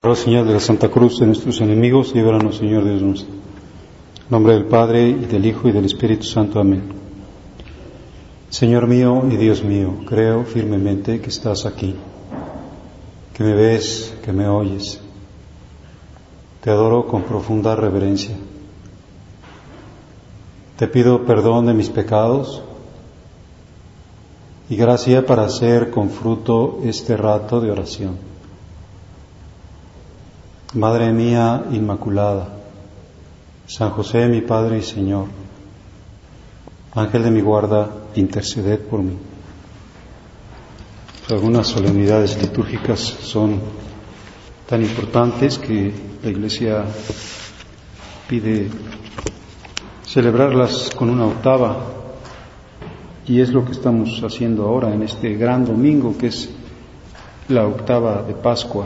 Oh Señor de la Santa Cruz de nuestros enemigos, líbranos, Señor Dios nuestro. En nombre del Padre, y del Hijo, y del Espíritu Santo. Amén. Señor mío y Dios mío, creo firmemente que estás aquí, que me ves, que me oyes. Te adoro con profunda reverencia. Te pido perdón de mis pecados y gracia para hacer con fruto este rato de oración. Madre mía Inmaculada, San José mi Padre y Señor, Ángel de mi guarda, interceded por mí. Algunas solemnidades litúrgicas son tan importantes que la Iglesia pide celebrarlas con una octava, y es lo que estamos haciendo ahora en este gran domingo, que es la octava de Pascua.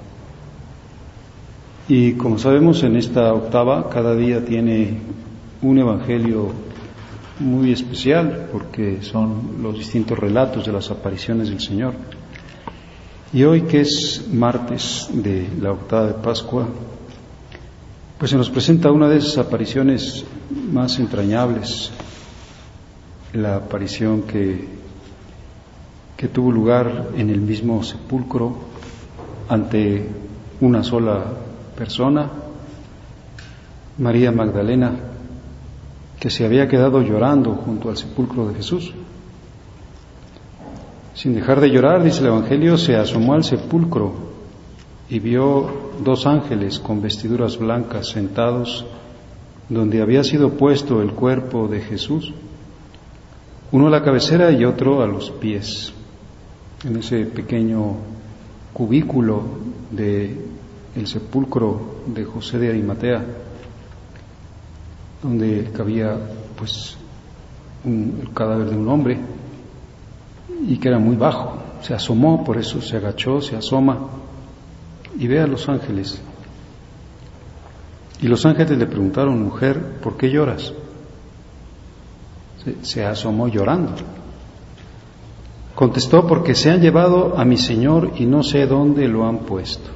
Y como sabemos, en esta octava cada día tiene un evangelio muy especial, porque son los distintos relatos de las apariciones del Señor. Y hoy, que es martes de la octava de Pascua, pues se nos presenta una de esas apariciones más entrañables, la aparición que tuvo lugar en el mismo sepulcro ante una sola persona, María Magdalena, que se había quedado llorando junto al sepulcro de Jesús. Sin dejar de llorar, dice el Evangelio, se asomó al sepulcro y vio dos ángeles con vestiduras blancas sentados donde había sido puesto el cuerpo de Jesús, uno a la cabecera y otro a los pies, en ese pequeño cubículo de el sepulcro de José de Arimatea, donde cabía pues el cadáver de un hombre, y que era muy bajo. Se asomó, por eso se agachó, se asoma y ve a los ángeles. Y los ángeles le preguntaron: mujer, ¿por qué lloras? Se asomó llorando. Contestó: porque se han llevado a mi Señor y no sé dónde lo han puesto.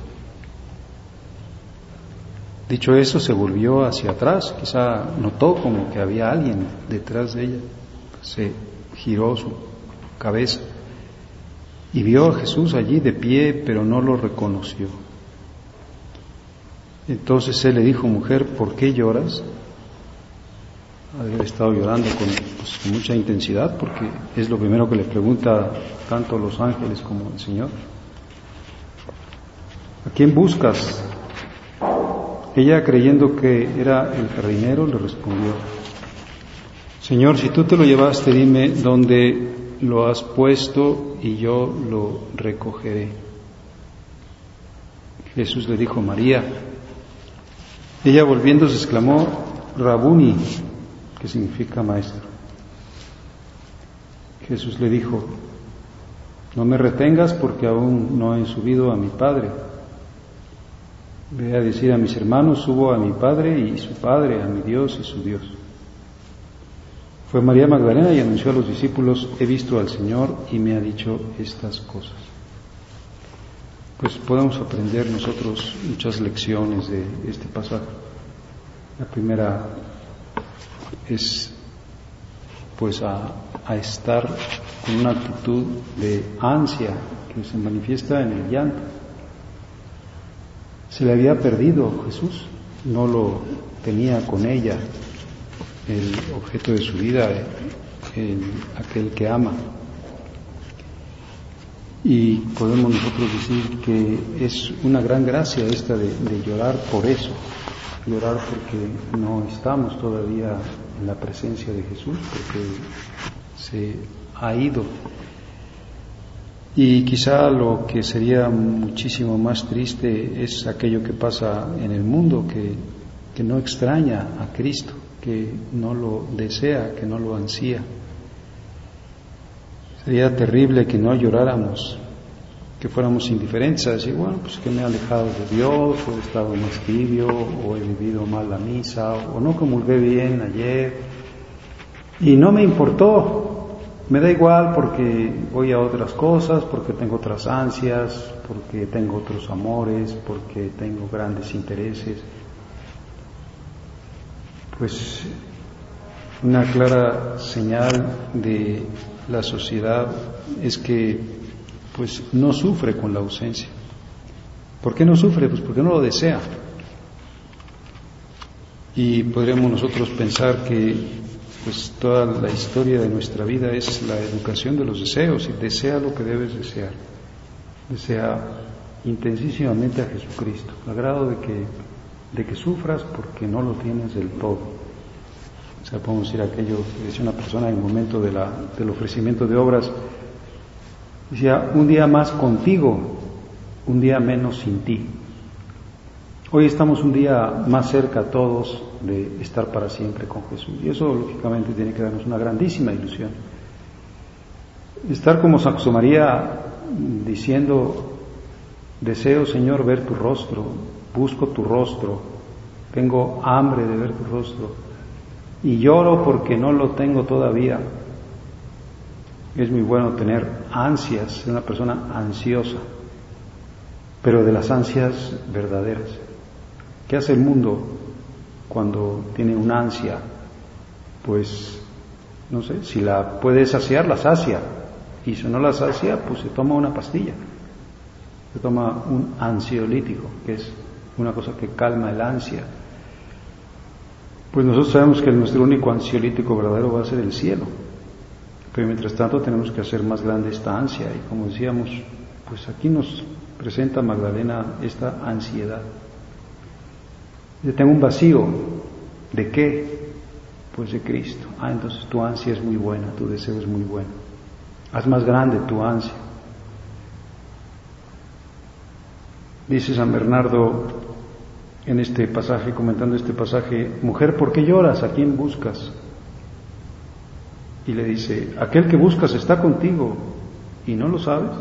Dicho eso, se volvió hacia atrás, quizá notó como que había alguien detrás de ella. Se giró su cabeza y vio a Jesús allí de pie, pero no lo reconoció. Entonces él le dijo: mujer, ¿por qué lloras? Había estado llorando con mucha intensidad, porque es lo primero que le pregunta tanto los ángeles como el Señor. ¿A quién buscas? Ella, creyendo que era el jardinero, le respondió: Señor, si tú te lo llevaste, dime dónde lo has puesto y yo lo recogeré. Jesús le dijo: María. Ella, volviéndose, exclamó: Rabuni, que significa maestro. Jesús le dijo: no me retengas, porque aún no he subido a mi Padre. Ve a decir a mis hermanos: subo a mi Padre y su Padre, a mi Dios y su Dios. Fue María Magdalena y anunció a los discípulos: he visto al Señor y me ha dicho estas cosas. Pues podemos aprender nosotros muchas lecciones de este pasaje. La primera es pues a estar con una actitud de ansia que se manifiesta en el llanto. Se le había perdido Jesús, no lo tenía con ella, el objeto de su vida, aquel que ama. Y podemos nosotros decir que es una gran gracia esta de llorar por eso, llorar porque no estamos todavía en la presencia de Jesús, porque se ha ido. Y quizá lo que sería muchísimo más triste es aquello que pasa en el mundo, que no extraña a Cristo, que no lo desea, que no lo ansía. Sería terrible que no lloráramos, que fuéramos indiferentes a decir: bueno, pues que me he alejado de Dios, o he estado más tibio, o he vivido mal la misa, o no comulgué bien ayer, y no me importó. me da igual porque voy a otras cosas, porque tengo otras ansias, porque tengo otros amores, porque tengo grandes intereses. Pues una clara señal de la sociedad es que pues no sufre con la ausencia. ¿Por qué no sufre? Pues porque no lo desea. Y podríamos nosotros pensar que pues toda la historia de nuestra vida es la educación de los deseos, y desea lo que debes desear. Desea intensísimamente a Jesucristo, al grado de que sufras porque no lo tienes del todo. O sea, podemos decir aquello que decía una persona en el momento del ofrecimiento de obras, decía: un día más contigo, un día menos sin ti. Hoy estamos un día más cerca todos de estar para siempre con Jesús, y eso lógicamente tiene que darnos una grandísima ilusión. Estar como San José María diciendo: deseo, Señor, ver tu rostro, busco tu rostro, tengo hambre de ver tu rostro y lloro porque no lo tengo todavía. Es muy bueno tener ansias, ser una persona ansiosa, pero de las ansias verdaderas. ¿Qué hace el mundo cuando tiene una ansia? Pues, no sé, si la puede saciar, la sacia, y si no la sacia, pues se toma una pastilla, se toma un ansiolítico, que es una cosa que calma el ansia. Pues nosotros sabemos que nuestro único ansiolítico verdadero va a ser el cielo, pero mientras tanto tenemos que hacer más grande esta ansia, y como decíamos, pues aquí nos presenta Magdalena esta ansiedad. Yo tengo un vacío. ¿De qué? Pues de Cristo. Entonces tu ansia es muy buena, tu deseo es muy bueno. Haz más grande tu ansia. Dice San Bernardo en este pasaje, comentando este pasaje: mujer, ¿por qué lloras? ¿A quién buscas? Y le dice: aquel que buscas está contigo y no lo sabes.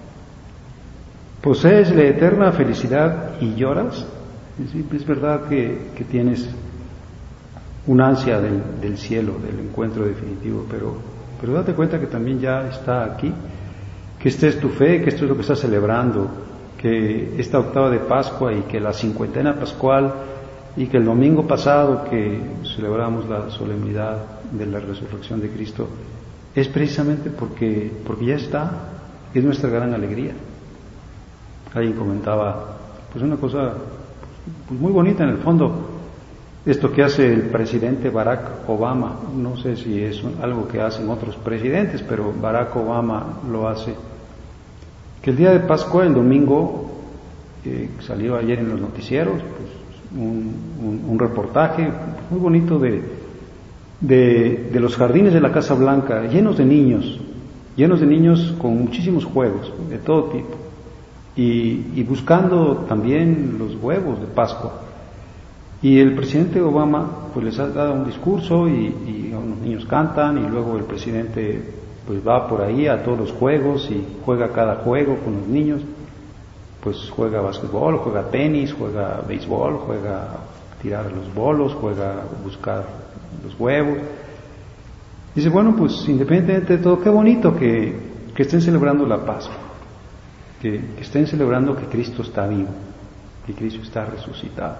¿Posees la eterna felicidad y lloras? Es verdad que tienes una ansia del cielo, del encuentro definitivo, pero date cuenta que también ya está aquí, que esta es tu fe, que esto es lo que estás celebrando, que esta octava de Pascua, y que la cincuentena pascual, y que el domingo pasado que celebramos la solemnidad de la resurrección de Cristo, es precisamente porque ya está, es nuestra gran alegría. Alguien comentaba, pues una cosa pues muy bonita en el fondo, esto que hace el presidente Barack Obama. No sé si es algo que hacen otros presidentes, pero Barack Obama lo hace. Que el día de Pascua, el domingo, salió ayer en los noticieros, pues, un reportaje muy bonito de los jardines de la Casa Blanca, llenos de niños con muchísimos juegos de todo tipo. Y buscando también los huevos de Pascua. Y el presidente Obama pues les ha dado un discurso, y unos niños cantan, y luego el presidente pues va por ahí a todos los juegos y juega cada juego con los niños. Pues juega básquetbol, juega tenis, juega béisbol, juega a tirar los bolos, juega a buscar los huevos. Dice, bueno, pues independientemente de todo, qué bonito que estén celebrando la Pascua. Que estén celebrando que Cristo está vivo, que Cristo está resucitado.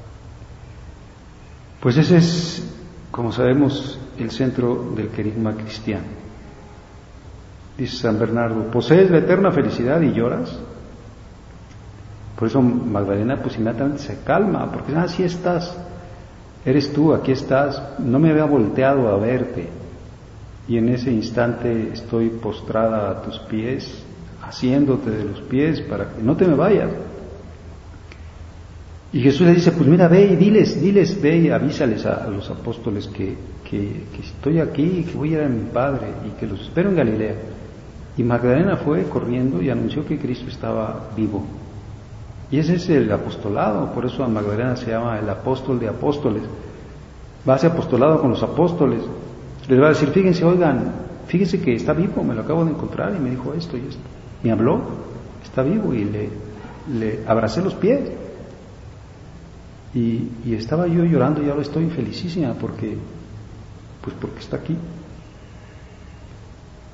Pues ese es, como sabemos, el centro del querigma cristiano. Dice San Bernardo: ¿posees la eterna felicidad y lloras? Por eso Magdalena pues inmediatamente se calma, porque así estás, eres tú, aquí estás, no me había volteado a verte, y en ese instante estoy postrada a tus pies, haciéndote de los pies para que no te me vayas. Y Jesús le dice: pues mira, ve y diles, ve y avísales a los apóstoles que estoy aquí, que voy a ir a mi Padre y que los espero en Galilea. Y Magdalena fue corriendo y anunció que Cristo estaba vivo. Y ese es el apostolado, por eso a Magdalena se llama el apóstol de apóstoles. Va a hacer apostolado con los apóstoles. Les va a decir: fíjense que está vivo, me lo acabo de encontrar y me dijo esto y esto. Me habló, está vivo, y le abracé los pies. Y estaba yo llorando, y ahora estoy felicísima porque está aquí.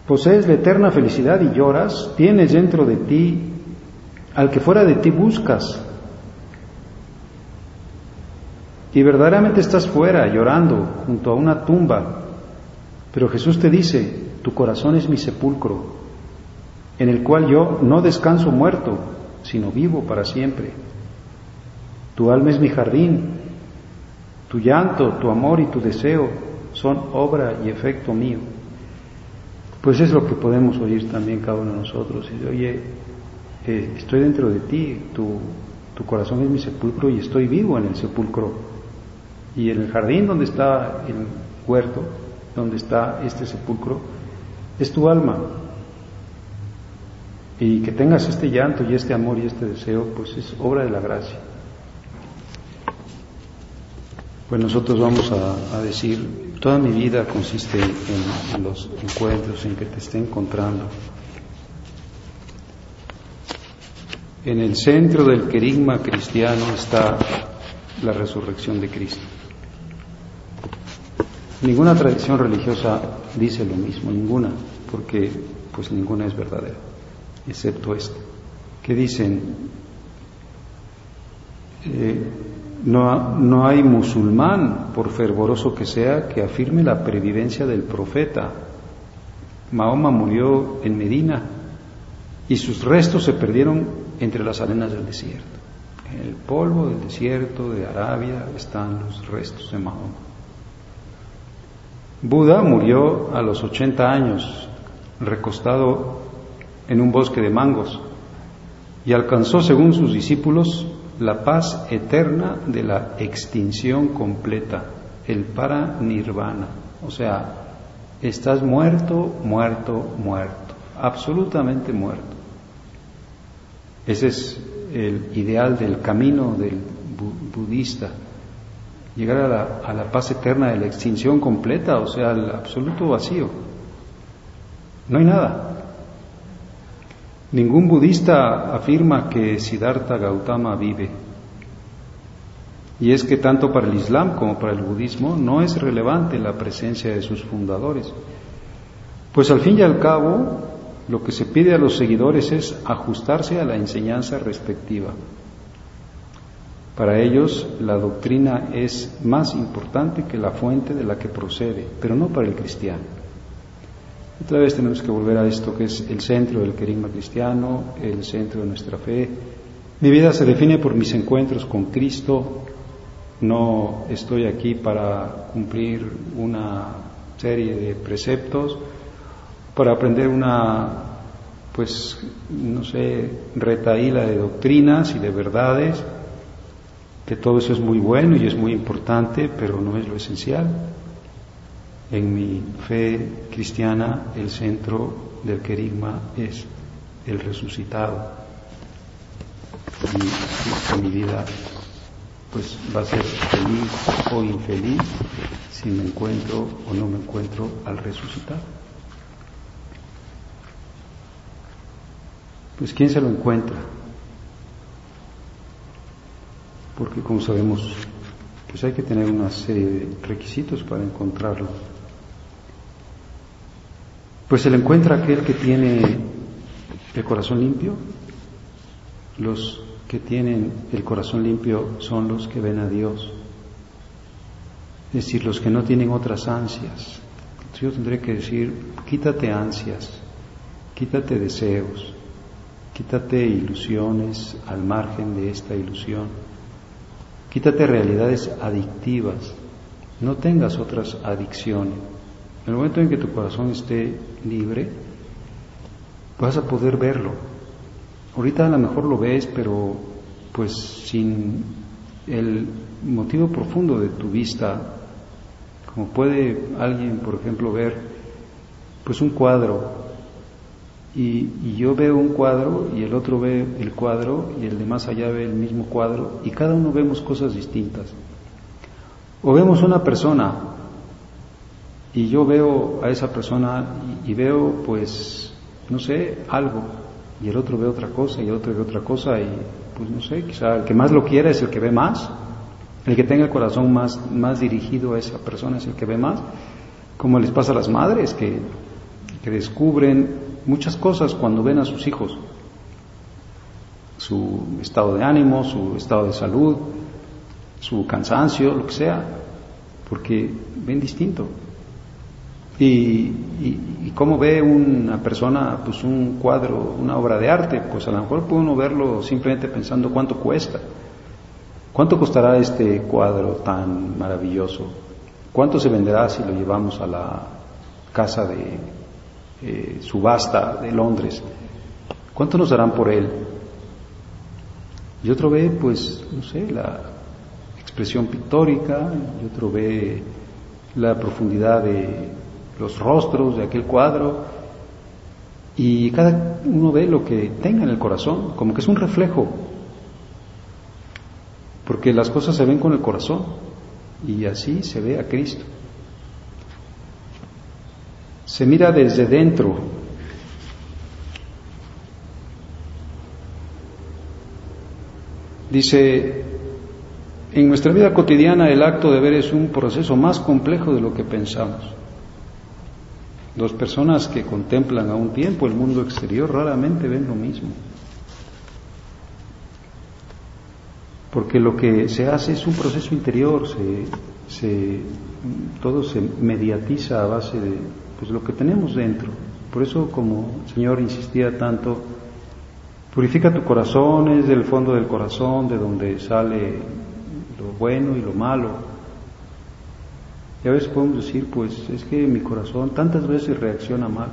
posees la eterna felicidad y lloras, tienes dentro de ti al que fuera de ti buscas. Y verdaderamente estás fuera, llorando, junto a una tumba. Pero Jesús te dice, tu corazón es mi sepulcro, en el cual yo no descanso muerto, sino vivo para siempre. Tu alma es mi jardín, tu llanto, tu amor y tu deseo son obra y efecto mío. Pues es lo que podemos oír también cada uno de nosotros. Y, oye, estoy dentro de ti, tu corazón es mi sepulcro y estoy vivo en el sepulcro. Y en el jardín donde está el huerto, donde está este sepulcro, es tu alma. Y que tengas este llanto y este amor y este deseo, pues es obra de la gracia. Pues nosotros vamos a decir, toda mi vida consiste en los encuentros, en que te esté encontrando. En el centro del querigma cristiano está la resurrección de Cristo. Ninguna tradición religiosa dice lo mismo, ninguna, porque pues ninguna es verdadera, excepto esta, que dicen, no hay musulmán, por fervoroso que sea, que afirme la previvencia del profeta. Mahoma murió en Medina y sus restos se perdieron entre las arenas del desierto. En el polvo del desierto de Arabia están los restos de Mahoma. Buda murió a los 80 años, recostado en un bosque de mangos, y alcanzó, según sus discípulos, la paz eterna de la extinción completa, el paranirvana. O sea, estás muerto, absolutamente muerto. Ese es el ideal del camino del budista, llegar a la paz eterna de la extinción completa, o sea, el absoluto vacío. No hay nada. Ningún budista afirma que Siddhartha Gautama vive. Y es que tanto para el Islam como para el budismo no es relevante la presencia de sus fundadores. Pues al fin y al cabo, lo que se pide a los seguidores es ajustarse a la enseñanza respectiva. Para ellos, la doctrina es más importante que la fuente de la que procede, pero no para el cristiano. Otra vez tenemos que volver a esto que es el centro del querigma cristiano, el centro de nuestra fe. Mi vida se define por mis encuentros con Cristo. No estoy aquí para cumplir una serie de preceptos, para aprender una, pues, no sé, retahíla de doctrinas y de verdades, que todo eso es muy bueno y es muy importante, pero no es lo esencial. En mi fe cristiana, el centro del querigma es el resucitado. Y mi vida pues va a ser feliz o infeliz si me encuentro o no me encuentro al resucitado. Pues ¿quién se lo encuentra? Porque como sabemos, pues hay que tener una serie de requisitos para encontrarlo. Pues se le encuentra aquel que tiene el corazón limpio. Los que tienen el corazón limpio son los que ven a Dios. Es decir, los que no tienen otras ansias. Entonces yo tendré que decir, quítate ansias, quítate deseos, quítate ilusiones al margen de esta ilusión. Quítate realidades adictivas, no tengas otras adicciones. En el momento en que tu corazón esté libre, vas a poder verlo. Ahorita a lo mejor lo ves, pero pues sin el motivo profundo de tu vista, como puede alguien, por ejemplo, ver pues un cuadro, y yo veo un cuadro y el otro ve el cuadro y el de más allá ve el mismo cuadro y cada uno vemos cosas distintas. O vemos una persona y yo veo a esa persona y veo pues no sé, algo, y el otro ve otra cosa y el otro ve otra cosa, y pues no sé, quizá el que más lo quiera es el que ve más, el que tenga el corazón más dirigido a esa persona es el que ve más, como les pasa a las madres que que descubren muchas cosas cuando ven a sus hijos, su estado de ánimo, su estado de salud, su cansancio, lo que sea, porque ven distinto. Y cómo ve una persona pues un cuadro, una obra de arte, pues a lo mejor puede uno verlo simplemente pensando cuánto cuesta, cuánto costará este cuadro tan maravilloso, cuánto se venderá si lo llevamos a la casa de subasta de Londres, cuánto nos darán por él. Y otro ve pues no sé, la expresión pictórica, y otro ve la profundidad de los rostros de aquel cuadro, y cada uno ve lo que tenga en el corazón, como que es un reflejo, porque las cosas se ven con el corazón, y así se ve a Cristo. Se mira desde dentro. Dice, en nuestra vida cotidiana el acto de ver es un proceso más complejo de lo que pensamos. Dos personas que contemplan a un tiempo el mundo exterior raramente ven lo mismo. Porque lo que se hace es un proceso interior, todo se mediatiza a base de pues, lo que tenemos dentro. Por eso, como el Señor insistía tanto, purifica tu corazón, es del fondo del corazón de donde sale lo bueno y lo malo. Y a veces podemos decir, pues es que mi corazón tantas veces reacciona mal.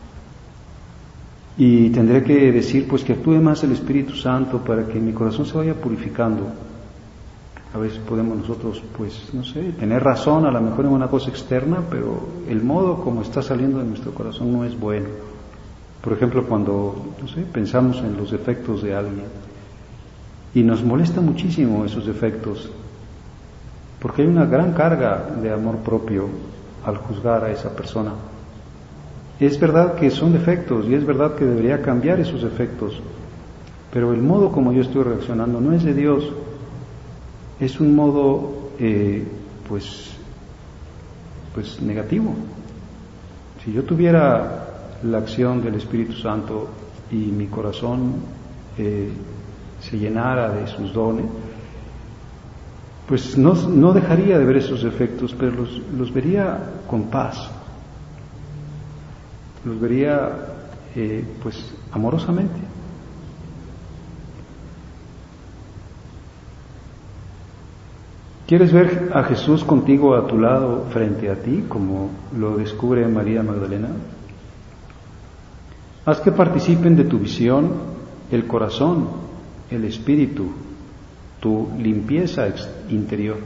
Y tendré que decir, pues que actúe más el Espíritu Santo para que mi corazón se vaya purificando. A veces podemos nosotros, pues, no sé, tener razón a lo mejor en una cosa externa, pero el modo como está saliendo de nuestro corazón no es bueno. Por ejemplo, cuando, no sé, pensamos en los defectos de alguien y nos molesta muchísimo esos defectos, porque hay una gran carga de amor propio al juzgar a esa persona. Es verdad que son defectos y es verdad que debería cambiar esos defectos, pero el modo como yo estoy reaccionando no es de Dios, es un modo pues negativo. Si yo tuviera la acción del Espíritu Santo y mi corazón se llenara de sus dones, pues no dejaría de ver esos defectos, pero los vería con paz, los vería pues amorosamente. ¿Quieres ver a Jesús contigo a tu lado frente a ti, como lo descubre María Magdalena? Haz que participen de tu visión el corazón, el espíritu, tu limpieza interior,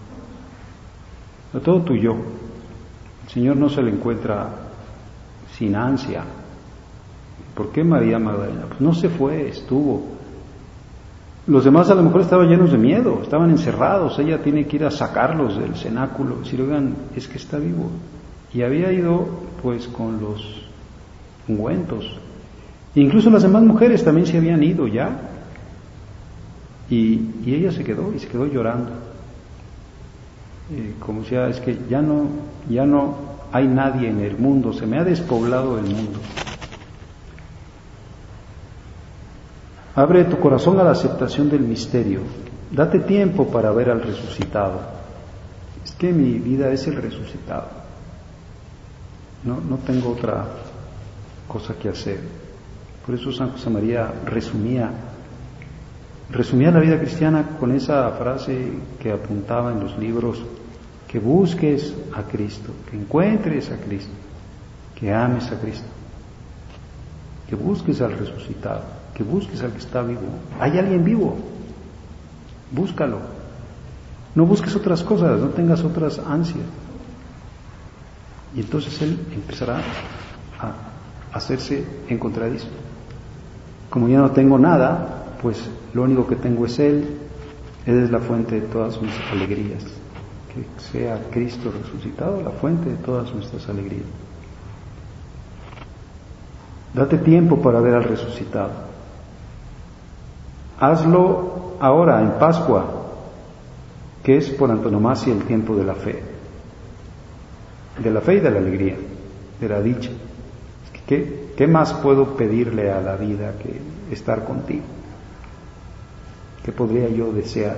todo tu yo. El Señor no se le encuentra sin ansia. ¿Por qué María Magdalena? Pues no se fue, estuvo. Los demás a lo mejor estaban llenos de miedo, estaban encerrados, ella tiene que ir a sacarlos del cenáculo, decir, oigan, es que está vivo. Y había ido pues con los ungüentos. Incluso las demás mujeres también se habían ido ya. Y ella se quedó llorando. Como decía, es que ya no hay nadie en el mundo, se me ha despoblado el mundo. Abre tu corazón a la aceptación del misterio. Date tiempo para ver al resucitado. Es que mi vida es el resucitado. No tengo otra cosa que hacer. Por eso San José María resumía la vida cristiana con esa frase que apuntaba en los libros: que busques a Cristo, que encuentres a Cristo, que ames a Cristo, que busques al resucitado, que busques al que está vivo. Hay alguien vivo, búscalo. No busques otras cosas, no tengas otras ansias. Y entonces Él empezará a hacerse encontradizo. Como ya no tengo nada, pues lo único que tengo es Él es la fuente de todas mis alegrías. Que sea Cristo resucitado la fuente de todas nuestras alegrías. Date tiempo para ver al resucitado. Hazlo ahora, en Pascua, que es por antonomasia el tiempo de la fe y de la alegría, de la dicha. ¿Qué más puedo pedirle a la vida que estar contigo? ¿Qué podría yo desear?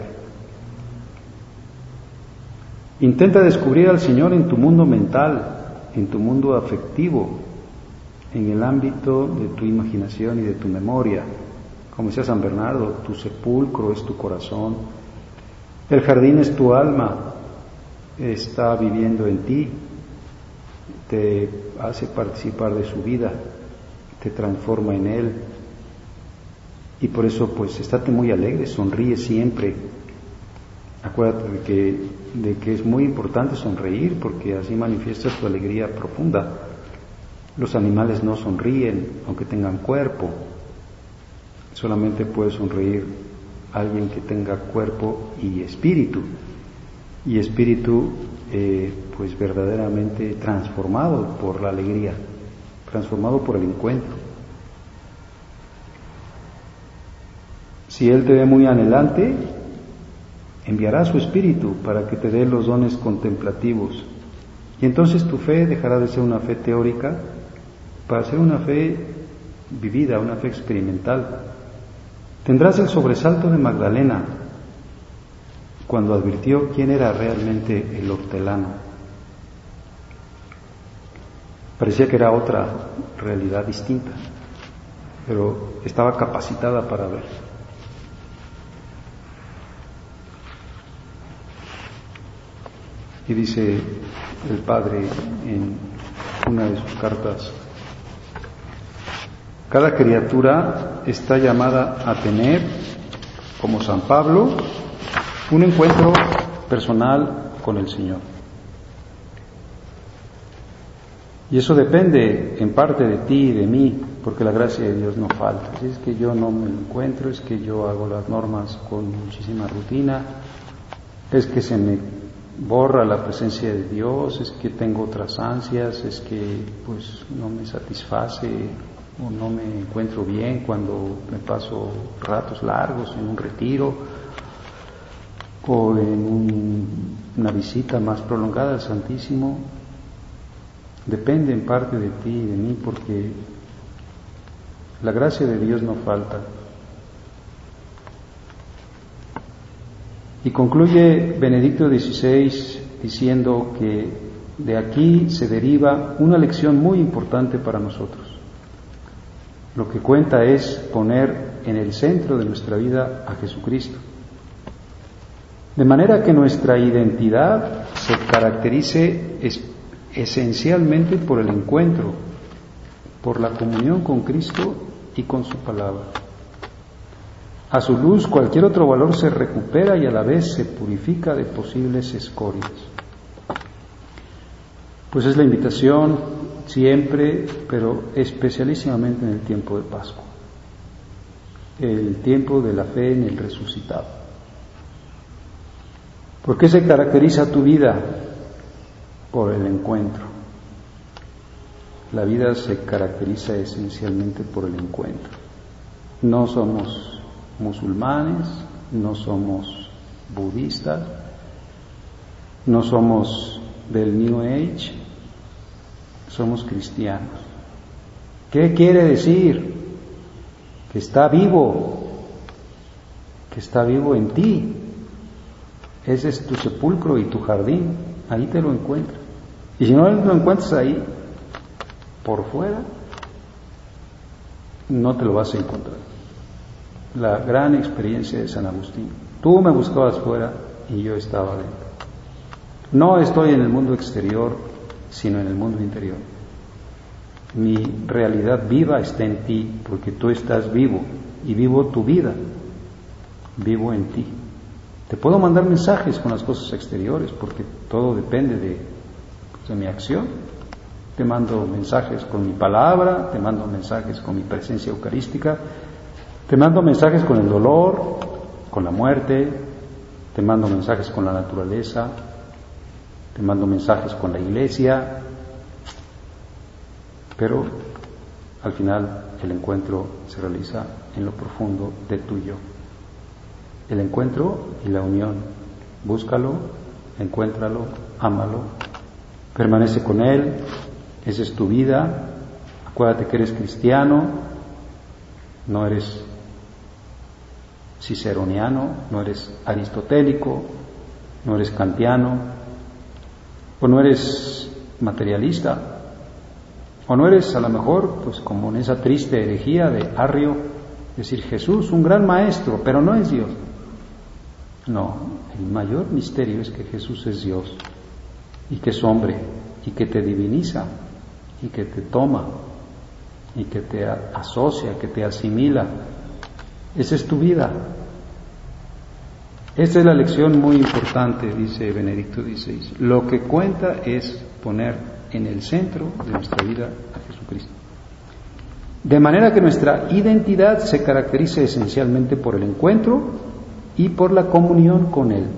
Intenta descubrir al Señor en tu mundo mental, en tu mundo afectivo, en el ámbito de tu imaginación y de tu memoria. Como decía San Bernardo, tu sepulcro es tu corazón, el jardín es tu alma, está viviendo en ti, te hace participar de su vida, te transforma en él. Y por eso, pues, estate muy alegre, sonríe siempre. Acuérdate de que es muy importante sonreír, porque así manifiestas tu alegría profunda. Los animales no sonríen, aunque tengan cuerpo. Solamente puede sonreír alguien que tenga cuerpo y espíritu. Y espíritu, pues, verdaderamente transformado por la alegría, transformado por el encuentro. Si Él te ve muy anhelante, enviará su espíritu para que te dé los dones contemplativos. Y entonces tu fe dejará de ser una fe teórica para ser una fe vivida, una fe experimental. Tendrás el sobresalto de Magdalena cuando advirtió quién era realmente el hortelano. Parecía que era otra realidad distinta, pero estaba capacitada para ver. Y dice el Padre en una de sus cartas: cada criatura está llamada a tener, como San Pablo, un encuentro personal con el Señor. Y eso depende en parte de ti y de mí, porque la gracia de Dios no falta. Si es que yo no me lo encuentro, es que yo hago las normas con muchísima rutina, es que se me borra la presencia de Dios, es que tengo otras ansias, es que pues no me satisface o no me encuentro bien cuando me paso ratos largos en un retiro o en una visita más prolongada al Santísimo. Depende en parte de ti y de mí, porque la gracia de Dios no falta. Y concluye Benedicto XVI diciendo que de aquí se deriva una lección muy importante para nosotros. Lo que cuenta es poner en el centro de nuestra vida a Jesucristo, de manera que nuestra identidad se caracterice esencialmente por el encuentro, por la comunión con Cristo y con su palabra. A su luz cualquier otro valor se recupera y a la vez se purifica de posibles escorias. Pues es la invitación siempre, pero especialísimamente en el tiempo de Pascua, el tiempo de la fe en el resucitado. ¿Por qué se caracteriza tu vida? Por el encuentro. La vida se caracteriza esencialmente por el encuentro. No somos musulmanes, no somos budistas, no somos del New Age, somos cristianos. ¿Qué quiere decir? Que está vivo en ti. Ese es tu sepulcro y tu jardín, ahí te lo encuentras. Y si no lo encuentras ahí, por fuera, no te lo vas a encontrar. La gran experiencia de San Agustín: tú me buscabas fuera y yo estaba dentro. No estoy en el mundo exterior, sino en el mundo interior. Mi realidad viva está en ti, porque tú estás vivo y vivo tu vida, vivo en ti. Te puedo mandar mensajes con las cosas exteriores, porque todo depende de mi acción. Te mando mensajes con mi palabra, te mando mensajes con mi presencia eucarística, te mando mensajes con el dolor, con la muerte, te mando mensajes con la naturaleza, te mando mensajes con la iglesia, pero al final el encuentro se realiza en lo profundo de tu yo. El encuentro y la unión. Búscalo, encuéntralo, ámalo, permanece con él, esa es tu vida, Acuérdate que eres cristiano, no eres ciceroniano, no eres aristotélico, no eres kantiano, o no eres materialista, o no eres a lo mejor, pues como en esa triste herejía de Arrio, decir Jesús, un gran maestro, pero no es Dios. No, el mayor misterio es que Jesús es Dios, y que es hombre, y que te diviniza, y que te toma, y que te asocia, que te asimila. Esa es tu vida. Esta es la lección muy importante, dice Benedicto XVI. Lo que cuenta es poner en el centro de nuestra vida a Jesucristo. De manera que nuestra identidad se caracteriza esencialmente por el encuentro y por la comunión con Él.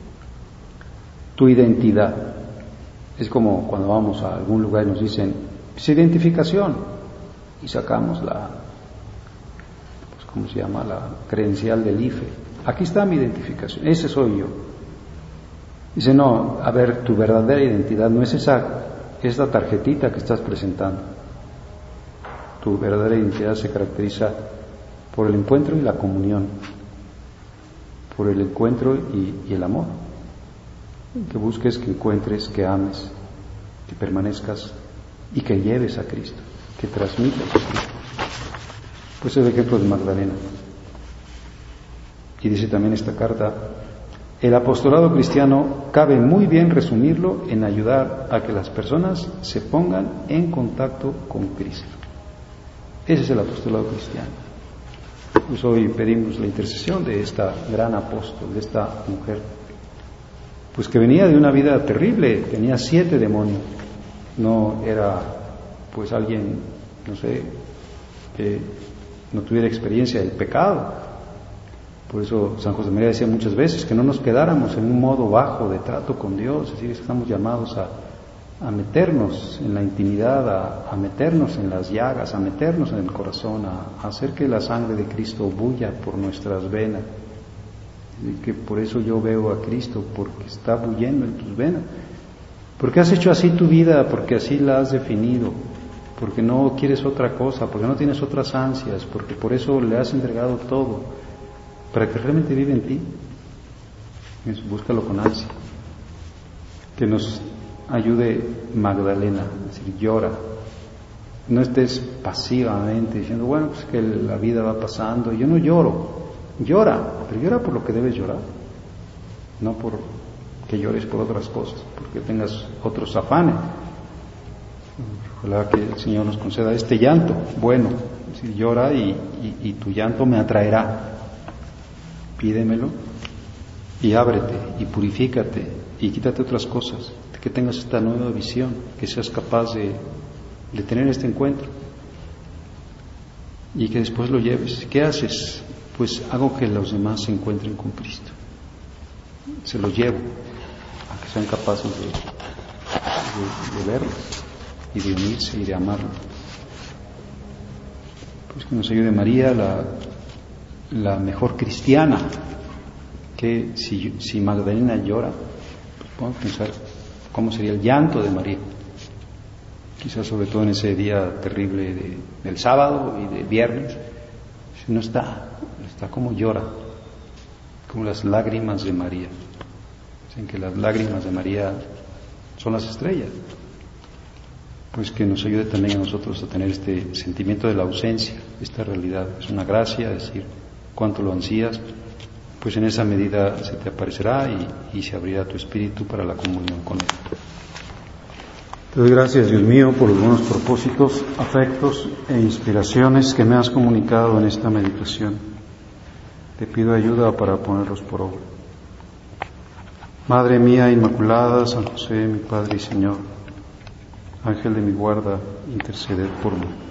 Tu identidad. Es como cuando vamos a algún lugar y nos dicen, pues identificación, y sacamos la, pues, ¿cómo se llama? La credencial del IFE. Aquí está mi identificación, ese soy yo. Dice, no, a ver, tu verdadera identidad no es esta tarjetita que estás presentando. Tu verdadera identidad se caracteriza por el encuentro y la comunión, por el encuentro y el amor. Que busques, que encuentres, que ames, que permanezcas y que lleves a Cristo, que transmitas a Cristo. Pues es el ejemplo de Magdalena. Y dice también esta carta, el apostolado cristiano cabe muy bien resumirlo en ayudar a que las personas se pongan en contacto con Cristo. Ese es el apostolado cristiano. Pues hoy pedimos la intercesión de esta gran apóstol, de esta mujer, pues que venía de una vida terrible, tenía 7 demonios, no era pues alguien, no sé, que no tuviera experiencia del pecado. Por eso San José María decía muchas veces que no nos quedáramos en un modo bajo de trato con Dios, es decir, estamos llamados a meternos en la intimidad, a meternos en las llagas, a meternos en el corazón, a hacer que la sangre de Cristo bulla por nuestras venas. Y que por eso yo veo a Cristo, porque está bullendo en tus venas, porque has hecho así tu vida, porque así la has definido, porque no quieres otra cosa, porque no tienes otras ansias, porque por eso le has entregado todo, para que realmente vive en ti. Búscalo con ansia. Que nos ayude Magdalena, es decir, llora. No estés pasivamente diciendo, bueno, pues que la vida va pasando, yo no lloro. Llora, pero llora por lo que debes llorar, no por que llores por otras cosas, porque tengas otros afanes. Ojalá que el Señor nos conceda este llanto bueno, es decir, llora y tu llanto me atraerá. Pídemelo y ábrete y purifícate y quítate otras cosas, que tengas esta nueva visión, que seas capaz de tener este encuentro y que después lo lleves. ¿Qué haces? Pues hago que los demás se encuentren con Cristo. Se los llevo a que sean capaces de verlo y de unirse y de amarlo. Pues que nos ayude María, la mejor cristiana, que si Magdalena llora, pues podemos pensar cómo sería el llanto de María. Quizás sobre todo en ese día terrible del sábado y del viernes, no está como llora, como las lágrimas de María. Dicen que las lágrimas de María son las estrellas. Pues que nos ayude también a nosotros a tener este sentimiento de la ausencia, esta realidad. Es una gracia decir cuánto lo ansías, pues en esa medida se te aparecerá y se abrirá tu espíritu para la comunión con Él. Te doy gracias, Dios mío, por los buenos propósitos, afectos e inspiraciones que me has comunicado en esta meditación. Te pido ayuda para ponerlos por obra. Madre mía Inmaculada, San José, mi Padre y Señor, Ángel de mi guarda, interceded por mí.